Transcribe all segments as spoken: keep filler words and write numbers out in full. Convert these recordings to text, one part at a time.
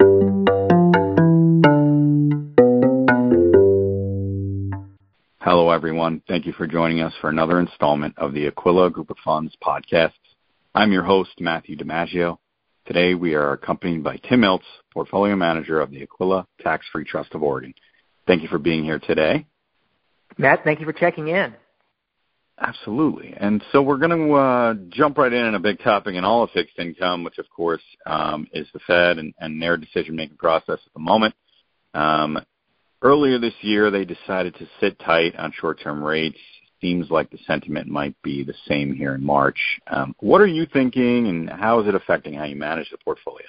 Hello, everyone. Thank you for joining us for another installment of the Aquila Group of Funds podcast. I'm your host, Matthew DiMaggio. Today, we are accompanied by Tim Iltz, Portfolio Manager of the Aquila Tax-Free Trust of Oregon. Thank you for being here today. Matt, thank you for checking in. Absolutely. And so we're going to uh, jump right in on a big topic in all of fixed income, which, of course, um, is the Fed and, and their decision-making process at the moment. Um, earlier this year, they decided to sit tight on short-term rates. Seems like the sentiment might be the same here in March. Um, what are you thinking, and how is it affecting how you manage the portfolio?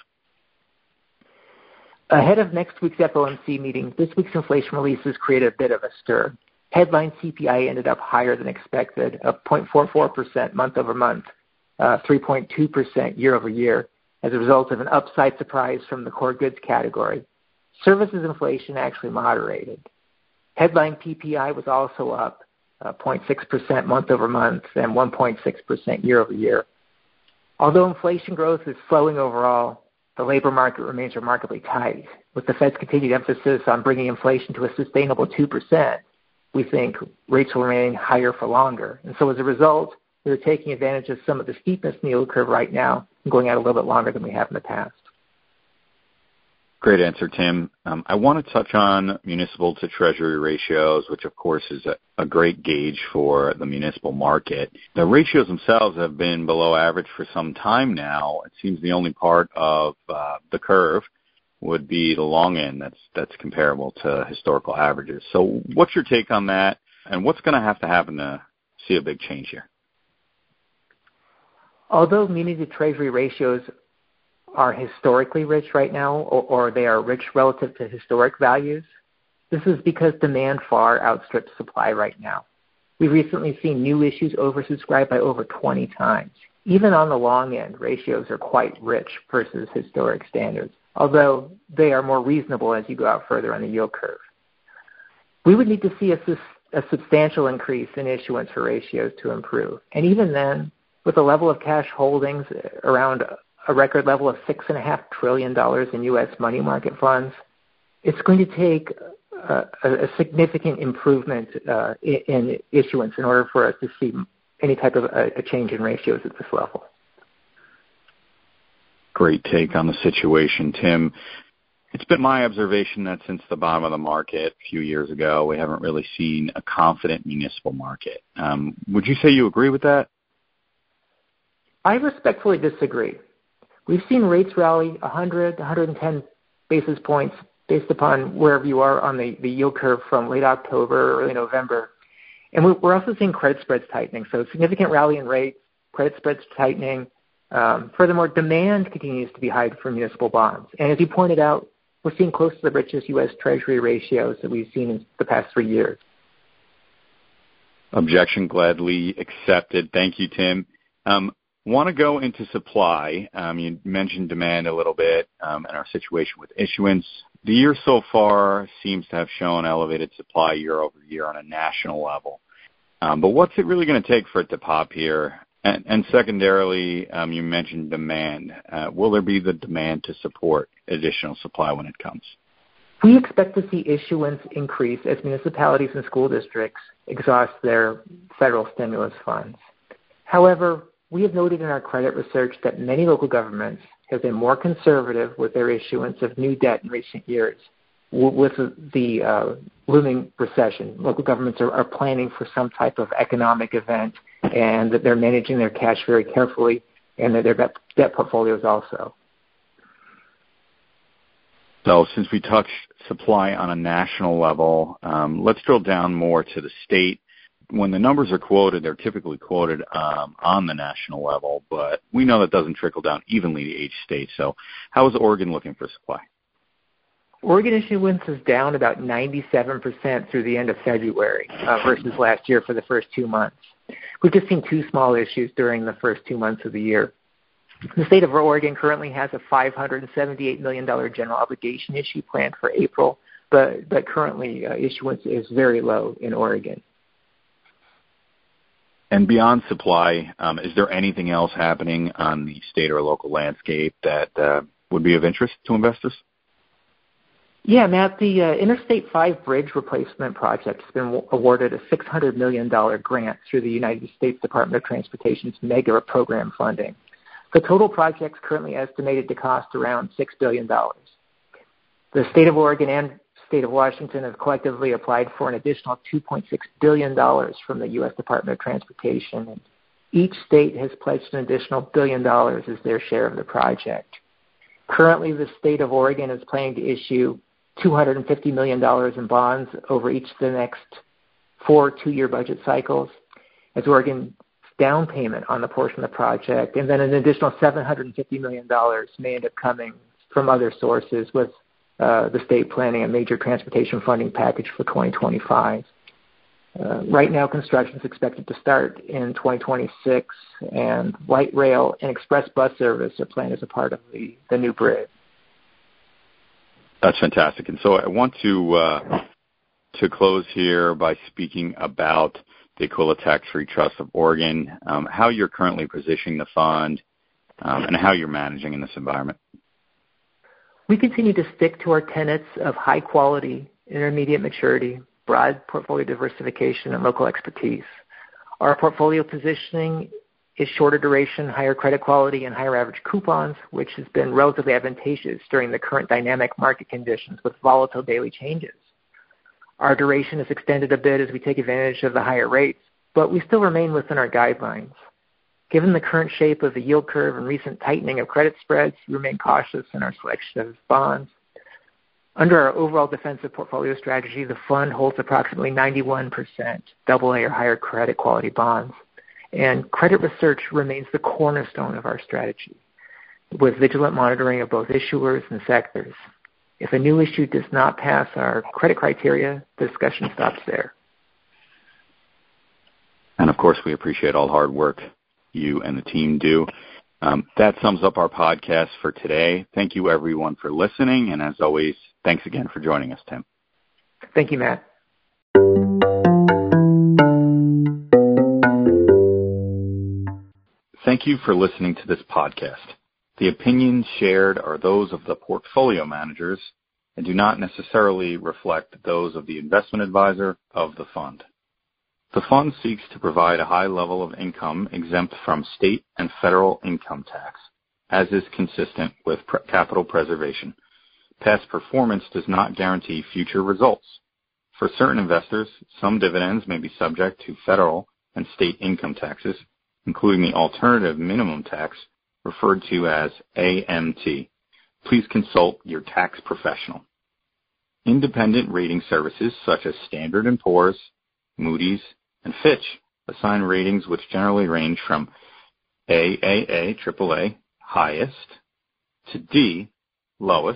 Ahead of next week's F O M C meeting, this week's inflation releases created a bit of a stir. Headline C P I ended up higher than expected, up zero point four four percent month over month, uh, three point two percent year over year, as a result of an upside surprise from the core goods category. Services inflation actually moderated. Headline P P I was also up uh, zero point six percent month over month and one point six percent year over year. Although inflation growth is slowing overall, the labor market remains remarkably tight. With the Fed's continued emphasis on bringing inflation to a sustainable two percent, we think rates will remain higher for longer. And so as a result, we're taking advantage of some of the steepness in the yield curve right now and going out a little bit longer than we have in the past. Great answer, Tim. Um, I want to touch on municipal to treasury ratios, which of course is a, a great gauge for the municipal market. The ratios themselves have been below average for some time now. It seems the only part of uh, the curve would be the long end that's that's comparable to historical averages. So what's your take on that, and what's going to have to happen to see a big change here? Although muni to treasury ratios are historically rich right now, or, or they are rich relative to historic values, this is because demand far outstrips supply right now. We've recently seen new issues oversubscribed by over twenty times. Even on the long end, ratios are quite rich versus historic standards, although they are more reasonable as you go out further on the yield curve. We would need to see a, a substantial increase in issuance for ratios to improve. And even then, with a level of cash holdings around a record level of six point five trillion dollars in U S money market funds, it's going to take a, a significant improvement uh, in, in issuance in order for us to see any type of a, a change in ratios at this level. Great take on the situation, Tim. It's been my observation that since the bottom of the market a few years ago, we haven't really seen a confident municipal market. Um, would you say you agree with that? I respectfully disagree. We've seen rates rally one hundred, one hundred ten basis points based upon wherever you are on the, the yield curve from late October, early November. And we're also seeing credit spreads tightening. So significant rally in rates, credit spreads tightening. Um, furthermore, demand continues to be high for municipal bonds. And as you pointed out, we're seeing close to the richest U S Treasury ratios that we've seen in the past three years. Objection gladly accepted. Thank you, Tim. Um, want to go into supply. Um, you mentioned demand a little bit um, and our situation with issuance. The year so far seems to have shown elevated supply year over year on a national level. Um, but what's it really going to take for it to pop here? And, and secondarily, um, you mentioned demand. Uh, will there be the demand to support additional supply when it comes? We expect to see issuance increase as municipalities and school districts exhaust their federal stimulus funds. However, we have noted in our credit research that many local governments have been more conservative with their issuance of new debt in recent years. With the uh, looming recession, local governments are, are planning for some type of economic event, and that they're managing their cash very carefully, and that their debt portfolios also. So since we touched supply on a national level, um, let's drill down more to the state. When the numbers are quoted, they're typically quoted um, on the national level, but we know that doesn't trickle down evenly to each state. So how is Oregon looking for supply? Oregon issuance is down about ninety-seven percent through the end of February uh, versus last year for the first two months. We've just seen two small issues during the first two months of the year. The state of Oregon currently has a five hundred seventy-eight million dollars general obligation issue planned for April, but, but currently uh, issuance is very low in Oregon. And beyond supply, um, is there anything else happening on the state or local landscape that uh, would be of interest to investors? Yeah, Matt, the uh, Interstate five Bridge Replacement Project has been w- awarded a six hundred million dollars grant through the United States Department of Transportation's MEGA program funding. The total project is currently estimated to cost around six billion dollars. The state of Oregon and state of Washington have collectively applied for an additional two point six billion dollars from the U S Department of Transportation, and each state has pledged an additional billion dollars as their share of the project. Currently, the state of Oregon is planning to issue two hundred fifty million dollars in bonds over each of the next four two-year budget cycles as Oregon's down payment on the portion of the project, and then an additional seven hundred fifty million dollars may end up coming from other sources, with uh, the state planning a major transportation funding package for twenty twenty-five. Uh, right now, construction is expected to start in twenty twenty-six, and light rail and express bus service are planned as a part of the, the new bridge. That's fantastic. And so I want to uh, to close here by speaking about the Aquila Tax-Free Trust of Oregon, um, how you're currently positioning the fund, um, and how you're managing in this environment. We continue to stick to our tenets of high quality, intermediate maturity, broad portfolio diversification, and local expertise. Our portfolio positioning is shorter duration, higher credit quality, and higher average coupons, which has been relatively advantageous during the current dynamic market conditions with volatile daily changes. Our duration is extended a bit as we take advantage of the higher rates, but we still remain within our guidelines. Given the current shape of the yield curve and recent tightening of credit spreads, we remain cautious in our selection of bonds. Under our overall defensive portfolio strategy, the fund holds approximately ninety-one percent double A or higher credit quality bonds, and credit research remains the cornerstone of our strategy, with vigilant monitoring of both issuers and sectors. If a new issue does not pass our credit criteria, the discussion stops there. And, of course, we appreciate all the hard work you and the team do. Um, that sums up our podcast for today. Thank you, everyone, for listening. And as always, thanks again for joining us, Tim. Thank you, Matt. Thank you for listening to this podcast. The opinions shared are those of the portfolio managers and do not necessarily reflect those of the investment advisor of the fund. The fund seeks to provide a high level of income exempt from state and federal income tax, as is consistent with pre- capital preservation. Past performance does not guarantee future results. For certain investors, some dividends may be subject to federal and state income taxes, including the alternative minimum tax, referred to as A M T. Please consult your tax professional. Independent rating services such as Standard and Poor's, Moody's, and Fitch assign ratings which generally range from A A A, triple A, highest, to D, lowest,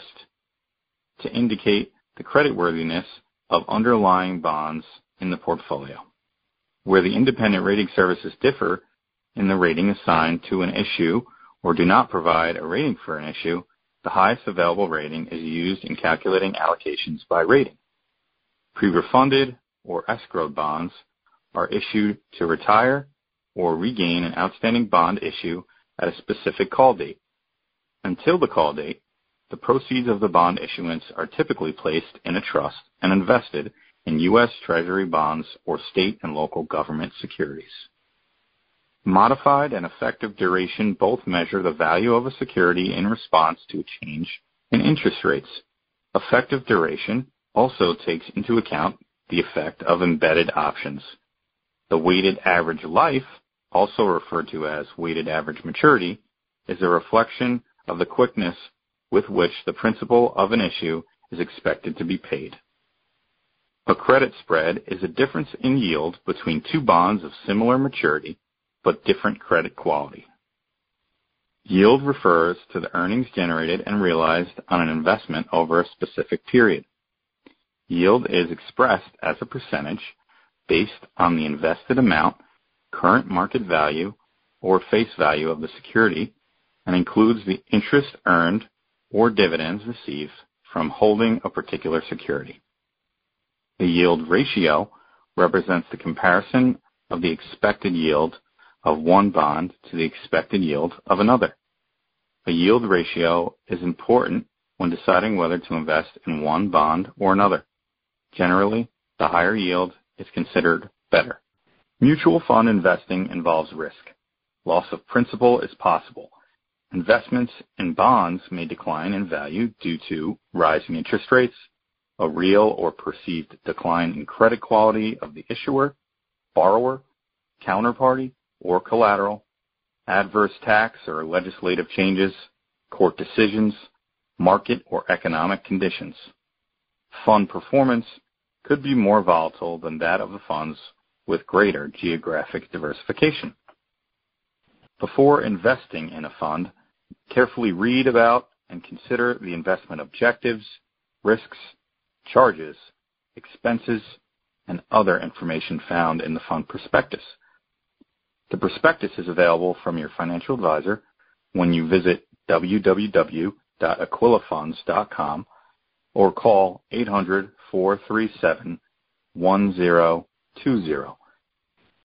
to indicate the creditworthiness of underlying bonds in the portfolio. Where the independent rating services differ in the rating assigned to an issue or do not provide a rating for an issue, the highest available rating is used in calculating allocations by rating. Pre-refunded or escrowed bonds are issued to retire or regain an outstanding bond issue at a specific call date. Until the call date, the proceeds of the bond issuance are typically placed in a trust and invested in U S Treasury bonds or state and local government securities. Modified and effective duration both measure the value of a security in response to a change in interest rates. Effective duration also takes into account the effect of embedded options. The weighted average life, also referred to as weighted average maturity, is a reflection of the quickness with which the principal of an issue is expected to be paid. A credit spread is a difference in yield between two bonds of similar maturity but different credit quality. Yield refers to the earnings generated and realized on an investment over a specific period. Yield is expressed as a percentage based on the invested amount, current market value, or face value of the security, and includes the interest earned or dividends received from holding a particular security. The yield ratio represents the comparison of the expected yield of one bond to the expected yield of another. A yield ratio is important when deciding whether to invest in one bond or another. Generally, the higher yield is considered better. Mutual fund investing involves risk. Loss of principal is possible. Investments in bonds may decline in value due to rising interest rates, a real or perceived decline in credit quality of the issuer, borrower, counterparty, or collateral, adverse tax or legislative changes, court decisions, market or economic conditions. Fund performance could be more volatile than that of the funds with greater geographic diversification. Before investing in a fund, carefully read about and consider the investment objectives, risks, charges, expenses, and other information found in the fund prospectus. The prospectus is available from your financial advisor when you visit w w w dot aquila funds dot com or call eight hundred, four three seven, one zero two zero.